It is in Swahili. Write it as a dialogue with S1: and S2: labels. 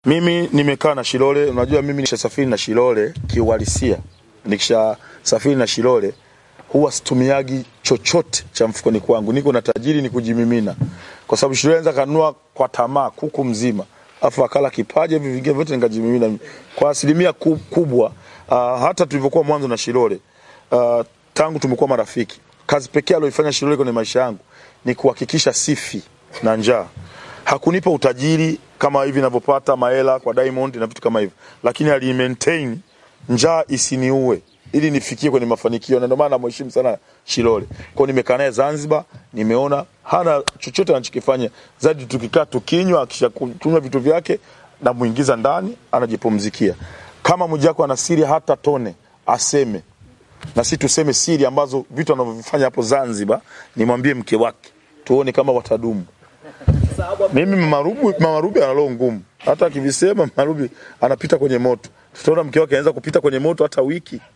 S1: Mimi nimekaa na Shilole, unajua mimi nishasafiri na Shilole kiuhalisia. Nikishasafiri na Shilole huwa situmiagi chochote cha mfukoni kwangu. Niko na tajiri ni kujimimina. Kwa sababu Shilole anza kanunua kwa tamaa kuku mzima. Afu akala kipaje hivi vingine vyote nikajimimina. Kwa asilimia kubwa hata tulivyokuwa mwanzo na Shilole, tangu tumekuwa marafiki. Kazi pekee aliyofanya Shilole kwenye maisha yangu ni kuhakikisha sifi na njaa. Hakunipa utajiri kama hivi ninavyopata mahela kwa Diamond na vitu kama hivyo, lakini ali-maintain njaa isiniue ili nifikie kwenye mafanikio, na ndio maana namheshimu sana Shilole. Kwa nimekaa naye Zanzibar, nimeona hana chochote anachokifanya zaidi tukikaa tukinywa, akishakunywa vitu vyake na muingiza ndani anajipumzikia. Kama Mwijaku ana siri hata tone aseme, na si tuseme siri ambazo vitu anavyofanya hapo Zanzibar, nimwambie mke wake tuone kama watadumu. Mimi Mama Ruby ana roho ngumu. Hata akivisema Mama Ruby anapita kwenye moto. Tutaona mke wake anaweza kupita kwenye moto hata wiki.